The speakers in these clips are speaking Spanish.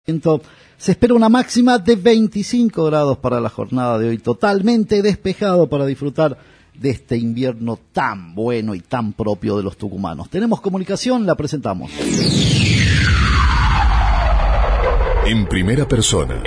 Se espera una máxima de 25 grados para la jornada de hoy, totalmente despejado para disfrutar de este invierno tan bueno y tan propio de los tucumanos. Tenemos comunicación, la presentamos. En primera persona.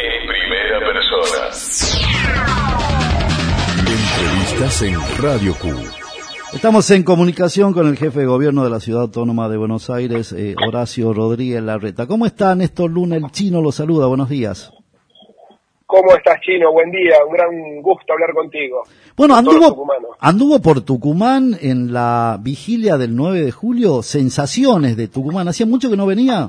Entrevistas en Radio Q. Estamos en comunicación con el jefe de gobierno de la Ciudad Autónoma de Buenos Aires, Horacio Rodríguez Larreta. ¿Cómo está Néstor Luna? El Chino lo saluda, buenos días. ¿Cómo estás, Chino? Buen día, un gran gusto hablar contigo. Bueno, anduvo por Tucumán en la vigilia del 9 de julio, sensaciones de Tucumán. ¿Hacía mucho que no venía?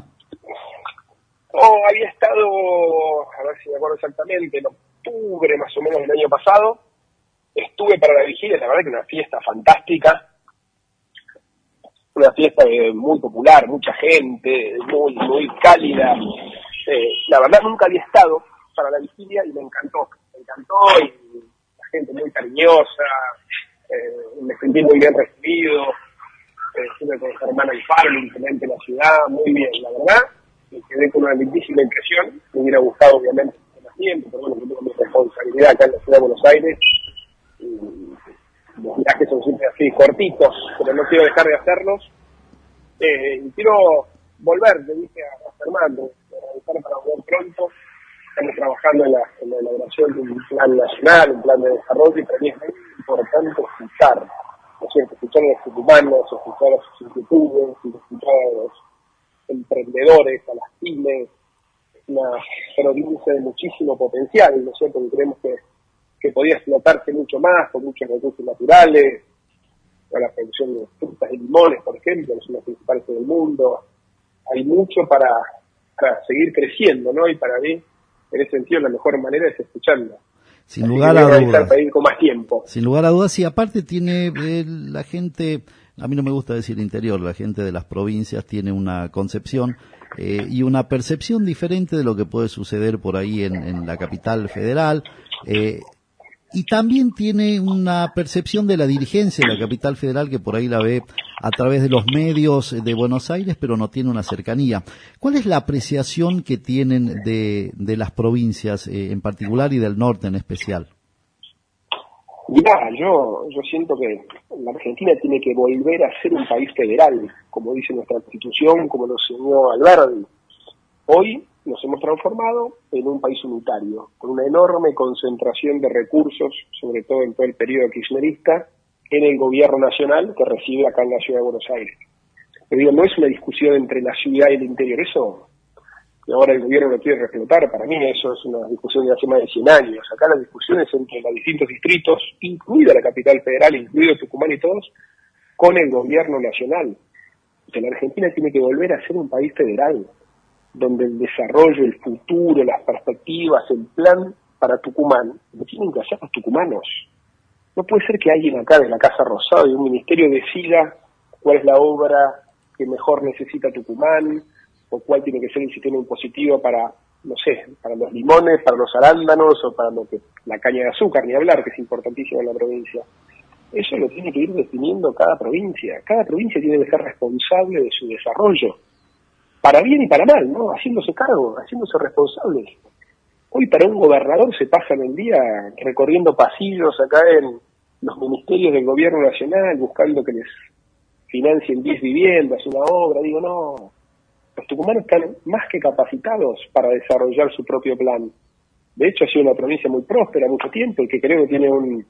Había estado, a ver si me acuerdo exactamente, en octubre más o menos del año pasado. Estuve para la vigilia, la verdad que una fiesta fantástica, una fiesta muy popular, mucha gente, muy cálida. La verdad nunca había estado para la vigilia y me encantó y la gente muy cariñosa, me sentí muy bien recibido, estuve con su hermana y Pablo, intendente de la ciudad, muy bien, la verdad, me quedé con una lindísima impresión. Me hubiera gustado obviamente más tiempo, pero bueno, yo tengo mi responsabilidad acá en la ciudad de Buenos Aires. Los viajes son siempre así cortitos, pero no quiero dejar de hacerlos. Y quiero volver, le dije a Fernando, para volver pronto. Estamos trabajando en la elaboración de un plan nacional, un plan de desarrollo, y para mí es muy importante escuchar, ¿no es cierto? Escuchar a los tucumanos, escuchar a sus inquietudes, escuchar a los emprendedores, a las pymes. Es una provincia de muchísimo potencial, ¿no es cierto? Y creemos que podía explotarse mucho más, con muchos recursos naturales, con la producción de frutas y limones, por ejemplo, que son las principales del mundo. Hay mucho para seguir creciendo, ¿no? Y para mí, en ese sentido, la mejor manera es escuchando. Sin lugar a dudas. Para ir con más tiempo. Sin lugar a dudas, y aparte tiene la gente, a mí no me gusta decir interior, la gente de las provincias tiene una concepción y una percepción diferente de lo que puede suceder por ahí en la capital federal. Y también tiene una percepción de la dirigencia de la capital federal que por ahí la ve a través de los medios de Buenos Aires, pero no tiene una cercanía. ¿Cuál es la apreciación que tienen de las provincias en particular y del norte en especial? Mirá, yo siento que la Argentina tiene que volver a ser un país federal, como dice nuestra Constitución, como lo enseñó Alberdi. Hoy nos hemos transformado en un país unitario, con una enorme concentración de recursos, sobre todo en todo el periodo kirchnerista, en el gobierno nacional que recibe acá en la ciudad de Buenos Aires. Pero digo, no es una discusión entre la ciudad y el interior, eso que ahora el gobierno lo quiere reflotar, para mí eso es una discusión de hace más de 100 años. Acá la discusión es entre los distintos distritos, incluida la capital federal, incluido Tucumán y todos, con el gobierno nacional. O sea, la Argentina tiene que volver a ser un país federal, donde el desarrollo, el futuro, las perspectivas, el plan para Tucumán, lo tienen que hacer los tucumanos. No puede ser que alguien acá de la Casa Rosada y un ministerio decida cuál es la obra que mejor necesita Tucumán, o cuál tiene que ser el sistema impositivo para, no sé, para los limones, para los arándanos, o para la caña de azúcar, ni hablar, que es importantísima en la provincia. Eso lo tiene que ir definiendo cada provincia. Cada provincia tiene que ser responsable de su desarrollo, para bien y para mal, ¿no? Haciéndose cargo, haciéndose responsables. Hoy para un gobernador se pasan el día recorriendo pasillos acá en los ministerios del gobierno nacional, buscando que les financien 10 viviendas, una obra. Digo, no, los tucumanos están más que capacitados para desarrollar su propio plan. De hecho, ha sido una provincia muy próspera mucho tiempo y que creo que tiene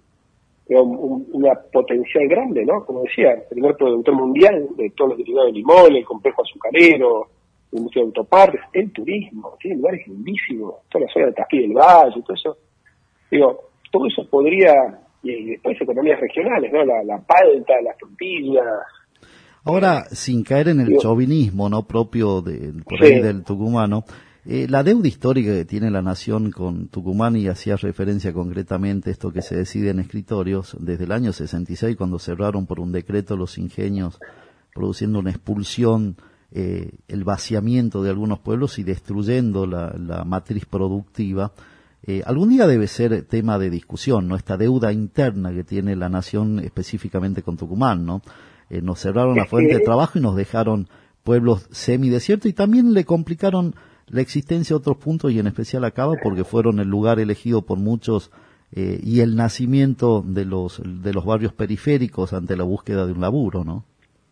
una potencial grande, ¿no? Como decía, el primer productor mundial de todos los derivados de limón, el complejo azucarero, la industria de autopartes, el turismo, tiene lugares lindísimos, toda la zona de Tafí del Valle, todo eso. Digo, todo eso podría, y después economías regionales, ¿no? La palta, las tortillas. Ahora, sin caer en el chauvinismo, ¿no? Propio por ahí del tucumano, la deuda histórica que tiene la nación con Tucumán, y hacía referencia concretamente a esto que se decide en escritorios, desde el año 66, cuando cerraron por un decreto los ingenios, produciendo una expulsión, el vaciamiento de algunos pueblos y destruyendo la matriz productiva. Algún día debe ser tema de discusión, ¿no? Esta deuda interna que tiene la nación específicamente con Tucumán, ¿no? Nos cerraron la fuente de trabajo y nos dejaron pueblos semidesiertos, y también le complicaron la existencia de otros puntos y en especial acaba porque fueron el lugar elegido por muchos y el nacimiento de los barrios periféricos ante la búsqueda de un laburo, ¿no?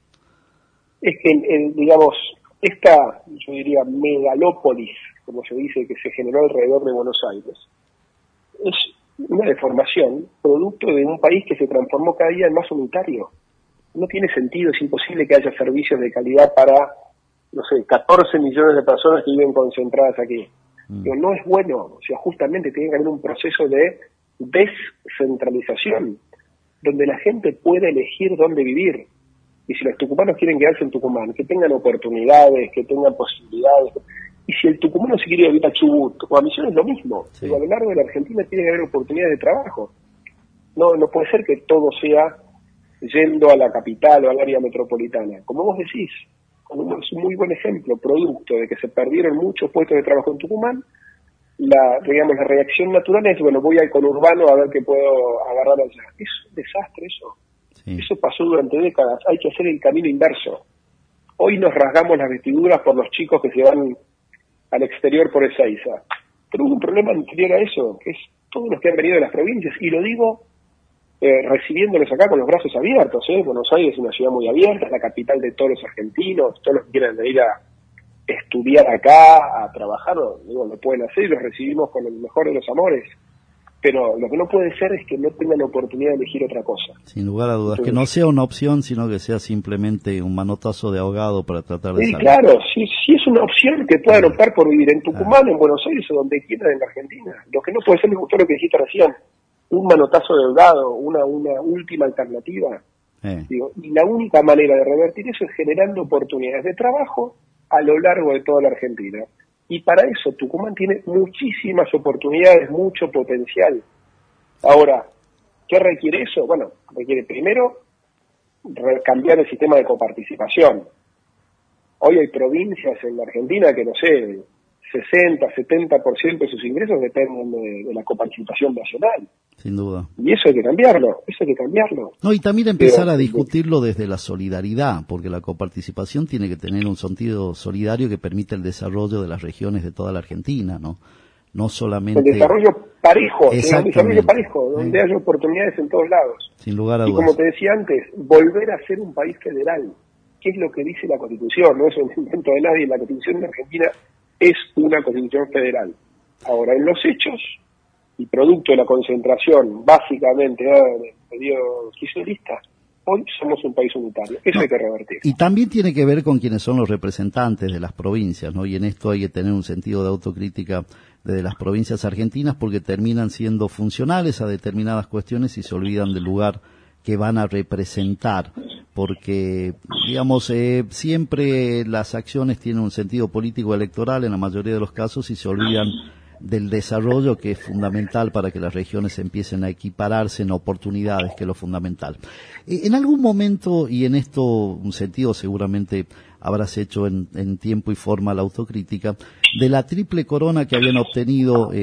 Es que, digamos, esta, yo diría, megalópolis, como se dice, que se generó alrededor de Buenos Aires, es una deformación producto de un país que se transformó cada día en más unitario. No tiene sentido, es imposible que haya servicios de calidad para, no sé, 14 millones de personas que viven concentradas aquí. Pero no es bueno, o sea, justamente tiene que haber un proceso de descentralización, donde la gente pueda elegir dónde vivir. Y si los tucumanos quieren quedarse en Tucumán, que tengan oportunidades, que tengan posibilidades. Y si el tucumano se quiere vivir a Chubut o a Misiones, lo mismo. Sí. A lo largo de la Argentina tiene que haber oportunidades de trabajo. No puede ser que todo sea yendo a la capital o al área metropolitana. Como vos decís, es un muy buen ejemplo, producto de que se perdieron muchos puestos de trabajo en Tucumán. La reacción natural es, bueno, voy al conurbano a ver qué puedo agarrar allá. Es un desastre eso. Sí. Eso pasó durante décadas. Hay que hacer el camino inverso. Hoy nos rasgamos las vestiduras por los chicos que se van al exterior por Ezeiza. Pero hubo un problema anterior a eso, que es todos los que han venido de las provincias. Y lo digo recibiéndolos acá con los brazos abiertos. Buenos Aires es una ciudad muy abierta, es la capital de todos los argentinos. Todos los que quieran venir a estudiar acá, a trabajar, lo pueden hacer y los recibimos con el mejor de los amores. Pero lo que no puede ser es que no tengan la oportunidad de elegir otra cosa. Sin lugar a dudas, que no sea una opción, sino que sea simplemente un manotazo de ahogado para tratar de salir. Sí, claro, sí es una opción que puedan optar por vivir en Tucumán, en Buenos Aires o donde quieran en la Argentina. Lo que no puede ser, me gustó lo que dijiste recién, un manotazo de ahogado, una última alternativa. Y la única manera de revertir eso es generando oportunidades de trabajo a lo largo de toda la Argentina. Y para eso Tucumán tiene muchísimas oportunidades, mucho potencial. Ahora, ¿qué requiere eso? Bueno, requiere primero cambiar el sistema de coparticipación. Hoy hay provincias en la Argentina que, no sé, 60, 70% de sus ingresos dependen de la coparticipación nacional. Sin duda. Y eso hay que cambiarlo, No, y también empezar a discutirlo desde la solidaridad, porque la coparticipación tiene que tener un sentido solidario que permita el desarrollo de las regiones de toda la Argentina, no solamente... El desarrollo parejo, donde haya oportunidades en todos lados. Sin lugar a dudas. Y como te decía antes, volver a ser un país federal, que es lo que dice la Constitución, no es un invento de nadie, la Constitución de Argentina es una Constitución federal. Ahora, en los hechos, y producto de la concentración, básicamente, del periodo kirchnerista, hoy somos un país unitario. Eso hay que revertir. Y también tiene que ver con quienes son los representantes de las provincias, ¿no? Y en esto hay que tener un sentido de autocrítica de las provincias argentinas porque terminan siendo funcionales a determinadas cuestiones y se olvidan del lugar que van a representar, porque, digamos, siempre las acciones tienen un sentido político electoral en la mayoría de los casos y se olvidan del desarrollo que es fundamental para que las regiones empiecen a equipararse en oportunidades, que es lo fundamental. En algún momento, y en esto un sentido seguramente habrás hecho en tiempo y forma la autocrítica, de la triple corona que habían obtenido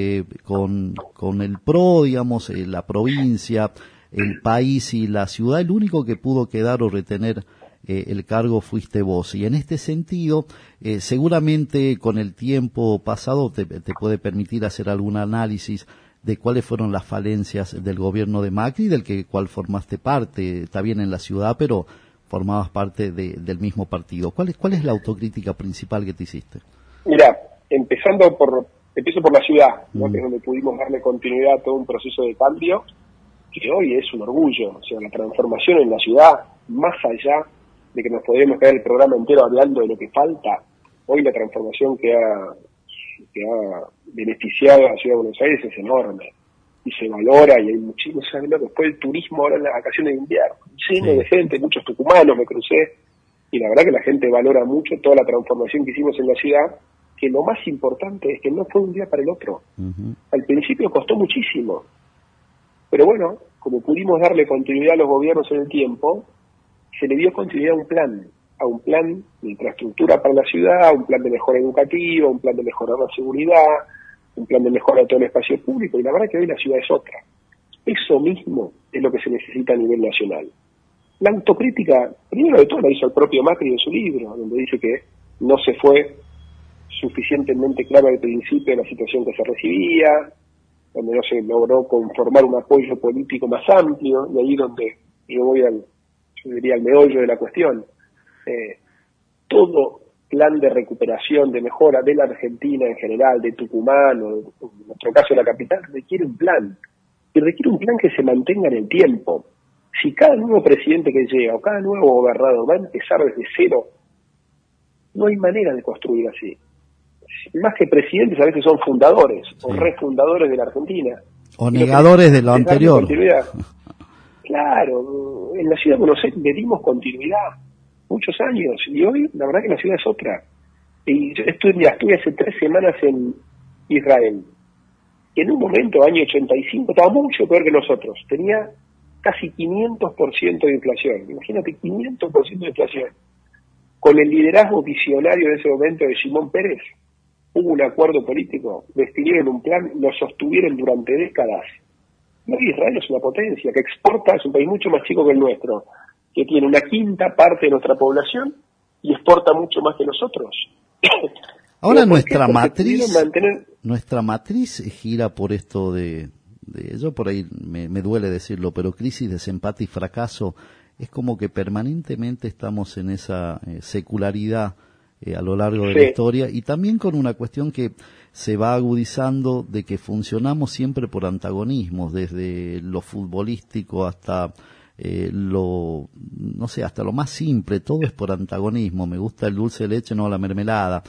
con el PRO, digamos, la provincia, el país y la ciudad, el único que pudo quedar o retener el cargo fuiste vos. Y en este sentido, seguramente con el tiempo pasado te puede permitir hacer algún análisis de cuáles fueron las falencias del gobierno de Macri, del cual formaste parte, está bien en la ciudad, pero formabas parte del mismo partido. ¿Cuál es la autocrítica principal que te hiciste? Mira, empiezo por la ciudad, ¿no? Que es donde pudimos darle continuidad a todo un proceso de cambio que hoy es un orgullo. O sea, la transformación en la ciudad, más allá de que nos podríamos quedar el programa entero hablando de lo que falta, hoy la transformación que ha beneficiado a la ciudad de Buenos Aires es enorme y se valora, y hay muchísimos, ¿sabes lo que fue el turismo ahora en las vacaciones de invierno? Lleno de gente, muchos tucumanos me crucé, y la verdad que la gente valora mucho toda la transformación que hicimos en la ciudad, que lo más importante es que no fue un día para el otro. Al principio costó muchísimo, pero bueno, como pudimos darle continuidad a los gobiernos en el tiempo, se le dio continuidad a un plan de infraestructura para la ciudad, a un plan de mejora educativa, un plan de mejora de la seguridad, un plan de mejora de todo el espacio público, y la verdad que hoy la ciudad es otra. Eso mismo es lo que se necesita a nivel nacional. La autocrítica, primero de todo, la hizo el propio Macri en su libro, donde dice que no se fue suficientemente claro al principio de la situación que se recibía, donde no se logró conformar un apoyo político más amplio, y ahí donde yo voy yo diría al meollo de la cuestión. Todo plan de recuperación, de mejora de la Argentina en general, de Tucumán, o en nuestro caso de la capital, requiere un plan, y requiere un plan que se mantenga en el tiempo. Si cada nuevo presidente que llega, o cada nuevo gobernador va a empezar desde cero, no hay manera de construir así. Más que presidentes, a veces son fundadores, o refundadores de la Argentina. O negadores de lo anterior. Claro, en la ciudad de Buenos Aires le dimos continuidad muchos años, y hoy la verdad que la ciudad es otra. Y yo estuve hace 3 semanas en Israel, y en un momento, año 85, estaba mucho peor que nosotros, tenía casi 500% de inflación, imagínate, 500% de inflación. Con el liderazgo visionario de ese momento de Shimon Peres, hubo un acuerdo político, definieron un plan, lo sostuvieron durante décadas. Hoy Israel es una potencia que exporta, es un país mucho más chico que el nuestro, que tiene una quinta parte de nuestra población y exporta mucho más que nosotros. Ahora nuestra matriz gira por esto de yo por ahí me duele decirlo, pero crisis, desempate y fracaso. Es como que permanentemente estamos en esa secularidad a lo largo de la historia, y también con una cuestión que se va agudizando de que funcionamos siempre por antagonismos, desde lo futbolístico hasta hasta lo más simple, todo es por antagonismo. Me gusta el dulce de leche, no la mermelada.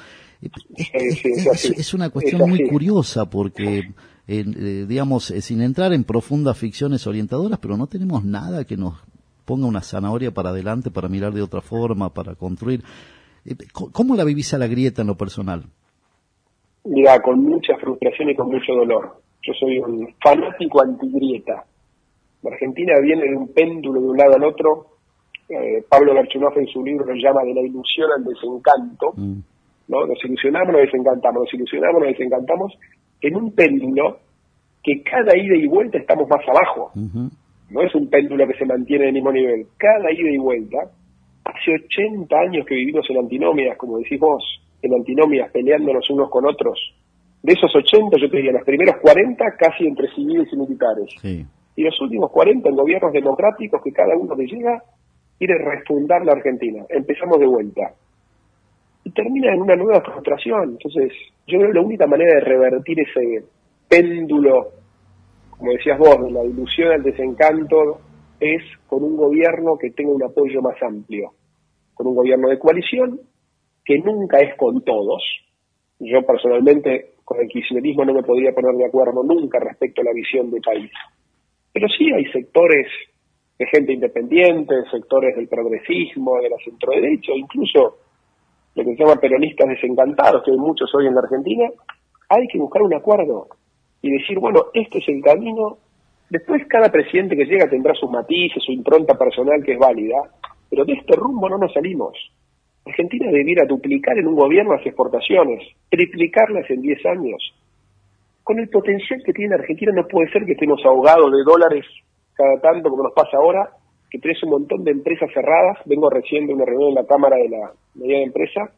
Es una cuestión muy curiosa porque, digamos, sin entrar en profundas ficciones orientadoras, pero no tenemos nada que nos ponga una zanahoria para adelante, para mirar de otra forma, para construir. ¿Cómo la vivís a la grieta en lo personal? Mira, con mucha frustración y con mucho dolor. Yo soy un fanático antigrieta. La Argentina viene de un péndulo de un lado al otro. Pablo Garchunov en su libro lo llama de la ilusión al desencanto. ¿No? Nos ilusionamos, nos desencantamos, nos ilusionamos, nos desencantamos, en un péndulo que cada ida y vuelta estamos más abajo. No es un péndulo que se mantiene en el mismo nivel. Cada ida y vuelta, hace 80 años que vivimos en antinomias, como decís vos, en antinomias, peleándonos unos con otros. De esos 80, yo te diría, los primeros 40 casi entre civiles y militares. Sí. Y los últimos 40 en gobiernos democráticos que cada uno que llega quiere refundar la Argentina. Empezamos de vuelta. Y termina en una nueva frustración. Entonces, yo creo que la única manera de revertir ese péndulo, como decías vos, de la ilusión al desencanto, es con un gobierno que tenga un apoyo más amplio, con un gobierno de coalición que nunca es con todos. Yo personalmente con el kirchnerismo no me podría poner de acuerdo nunca respecto a la visión de país, pero sí hay sectores de gente independiente, sectores del progresismo, de la centroderecha, incluso lo que se llama peronistas desencantados, que hay muchos hoy en la Argentina. Hay que buscar un acuerdo y decir, bueno, este es el camino. Después cada presidente que llega tendrá sus matices, su impronta personal que es válida, pero de este rumbo no nos salimos. Argentina debiera duplicar en un gobierno las exportaciones, triplicarlas en 10 años. Con el potencial que tiene Argentina no puede ser que estemos ahogados de dólares cada tanto como nos pasa ahora, que tenés un montón de empresas cerradas. Vengo recién de una reunión en la Cámara de la Mediana Empresa,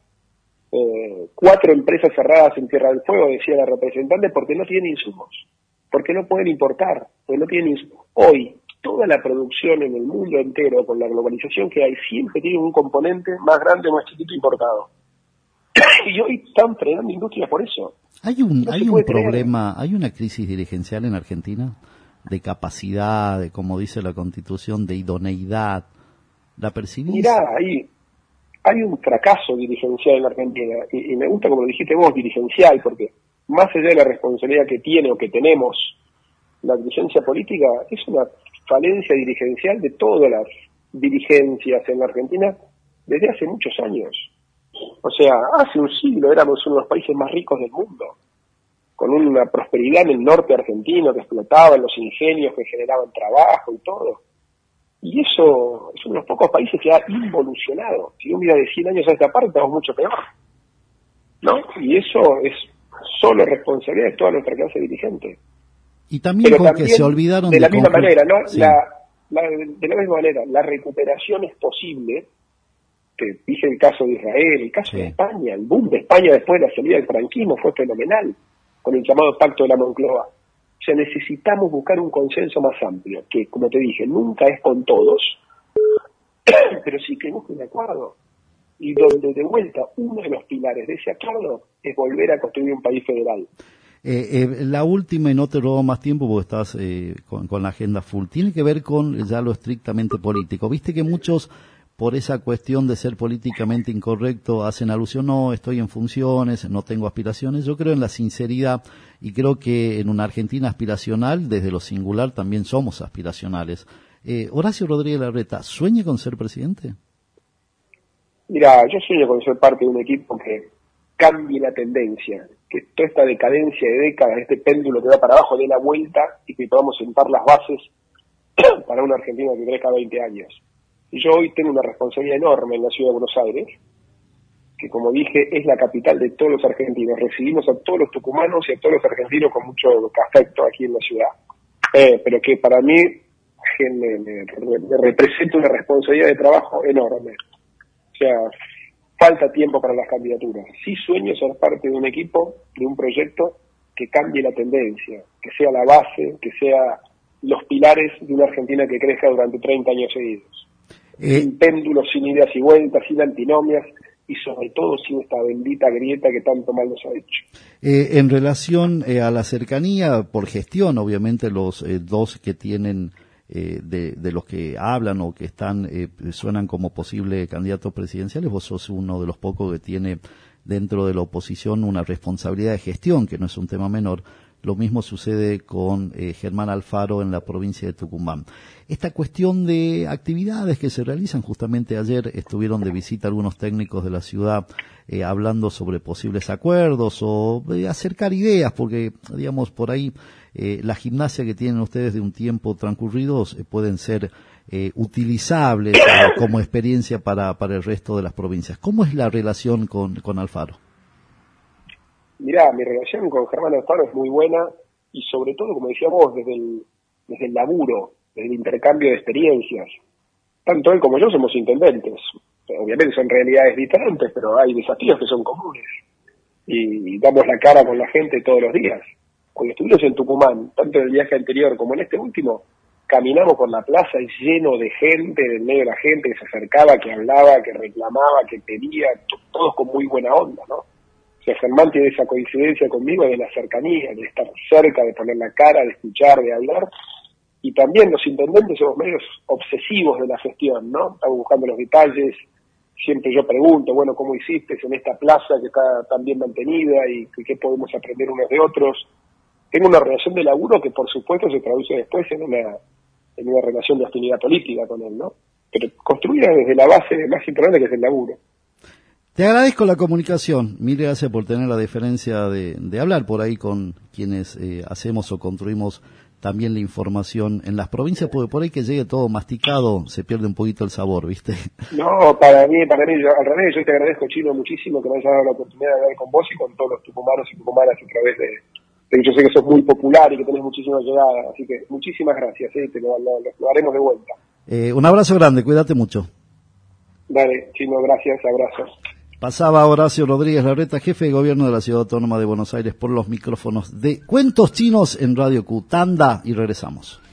4 empresas cerradas en Tierra del Fuego, decía la representante, porque no tienen insumos, porque no pueden importar, porque no tienen insumos. Hoy, toda la producción en el mundo entero, con la globalización que hay, siempre tiene un componente más grande o más chiquito importado. Y hoy están frenando industrias por eso. ¿Hay un problema, hay una crisis dirigencial en Argentina? De capacidad, de, como dice la Constitución, de idoneidad. ¿La percibís? Mirá, hay un fracaso dirigencial en la Argentina, y me gusta como lo dijiste vos, dirigencial, porque más allá de la responsabilidad que tiene o que tenemos la dirigencia política, es una falencia dirigencial de todas las dirigencias en la Argentina desde hace muchos años. O sea, hace un siglo éramos uno de los países más ricos del mundo, con una prosperidad en el norte argentino que explotaban los ingenios que generaban trabajo y todo. Y eso es uno de los pocos países que ha involucionado. Si uno mira de 100 años a esta parte, estamos mucho peor, ¿no? Y eso es solo responsabilidad de toda nuestra clase dirigente. Y también con que se olvidaron de la misma manera, ¿no? Sí. De la misma manera, la recuperación es posible, Dije el caso de Israel, el caso de España, el boom de España después de la salida del franquismo fue fenomenal, con el llamado Pacto de la Moncloa. O sea, necesitamos buscar un consenso más amplio, que, como te dije, nunca es con todos, pero sí que busque un acuerdo. Y donde, de vuelta, uno de los pilares de ese acuerdo es volver a construir un país federal. La última, y no te robo más tiempo porque estás con la agenda full, tiene que ver con ya lo estrictamente político. Viste que muchos, por esa cuestión de ser políticamente incorrecto, hacen alusión, no, estoy en funciones, no tengo aspiraciones. Yo creo en la sinceridad y creo que en una Argentina aspiracional, desde lo singular, también somos aspiracionales. Horacio Rodríguez Larreta, ¿sueña con ser presidente? Mira, yo sueño con ser parte de un equipo que cambie la tendencia, que toda esta decadencia de décadas, este péndulo que va para abajo, dé la vuelta y que podamos sentar las bases para una Argentina que crezca 20 años. Y yo hoy tengo una responsabilidad enorme en la ciudad de Buenos Aires, que como dije, es la capital de todos los argentinos. Recibimos a todos los tucumanos y a todos los argentinos con mucho afecto aquí en la ciudad. Pero que para mí me representa una responsabilidad de trabajo enorme. O sea, falta tiempo para las candidaturas. Sí sueño ser parte de un equipo, de un proyecto que cambie la tendencia, que sea la base, que sea los pilares de una Argentina que crezca durante 30 años seguidos. Sin péndulos, sin idas y vueltas, sin antinomias y sobre todo sin esta bendita grieta que tanto mal nos ha hecho. En relación a la cercanía, por gestión, obviamente los dos que tienen de los que hablan o que están suenan como posibles candidatos presidenciales, vos sos uno de los pocos que tiene dentro de la oposición una responsabilidad de gestión, que no es un tema menor. Lo mismo sucede con Germán Alfaro en la provincia de Tucumán. Esta cuestión de actividades que se realizan, justamente ayer estuvieron de visita algunos técnicos de la ciudad hablando sobre posibles acuerdos o acercar ideas, porque digamos por ahí la gimnasia que tienen ustedes de un tiempo transcurrido pueden ser utilizables como experiencia para el resto de las provincias. ¿Cómo es la relación con Alfaro? Mirá, mi relación con Germán Alfaro es muy buena y sobre todo, como decía vos, desde el laburo, desde el intercambio de experiencias. Tanto él como yo somos intendentes. Obviamente son realidades diferentes, pero hay desafíos que son comunes. Y damos la cara con la gente todos los días. Cuando estuvimos en Tucumán, tanto en el viaje anterior como en este último, caminamos por la plaza lleno de gente, en medio de la gente que se acercaba, que hablaba, que reclamaba, que pedía, todos con muy buena onda, ¿no? O sea, Germán tiene esa coincidencia conmigo de la cercanía, de estar cerca, de poner la cara, de escuchar, de hablar. Y también los intendentes somos medios obsesivos de la gestión, ¿no? Estamos buscando los detalles. Siempre yo pregunto, bueno, ¿cómo hiciste en esta plaza que está tan bien mantenida y qué podemos aprender unos de otros? Tengo una relación de laburo que, por supuesto, se traduce después en una relación de afinidad política con él, ¿no? Pero construida desde la base más importante que es el laburo. Te agradezco la comunicación. Mil gracias por tener la deferencia de hablar por ahí con quienes hacemos o construimos también la información en las provincias, porque por ahí que llegue todo masticado se pierde un poquito el sabor, ¿viste? No, para mí, al revés, yo te agradezco, Chino, muchísimo que me hayas dado la oportunidad de hablar con vos y con todos los tucumanos y tucumanas a través de yo sé que sos muy popular y que tenés muchísima llegada, así que muchísimas gracias, te lo haremos de vuelta. Un abrazo grande, cuídate mucho. Dale, Chino, gracias, abrazos. Pasaba Horacio Rodríguez Larreta, jefe de gobierno de la Ciudad Autónoma de Buenos Aires, por los micrófonos de Cuentos Chinos en Radio Q. Tanda y regresamos.